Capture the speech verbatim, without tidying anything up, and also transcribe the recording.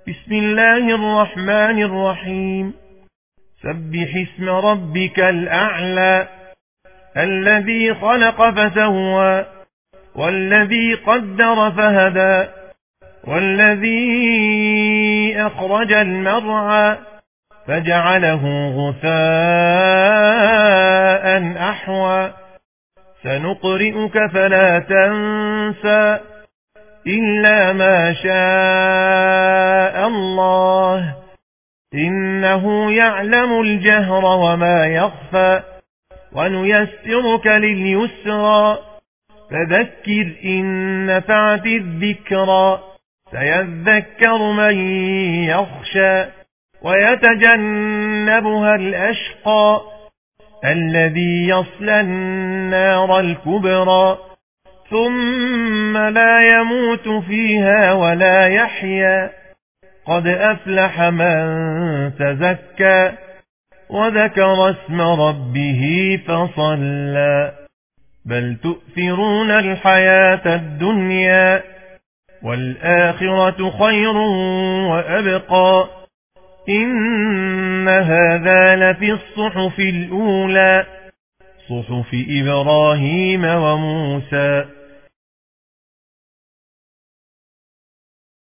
بسم الله الرحمن الرحيم سبح اسم ربك الأعلى الذي خلق فسوى والذي قدر فهدى والذي أخرج المرعى فجعله غثاء أحوى سنقرئك فلا تنسى إلا ما شاء الله إنه يعلم الجهر وما يخفى ونيسرك لليسرى فذكر إن نفعت الذكرى سيذكر من يخشى ويتجنبها الأشقى الذي يصلى النار الكبرى ثم لا يموت فيها ولا يحيا قد أفلح من تزكى وذكر اسم ربه فصلى بل تؤثرون الحياة الدنيا والآخرة خير وأبقى إن هذا لفي الصحف الأولى صحف إبراهيم وموسى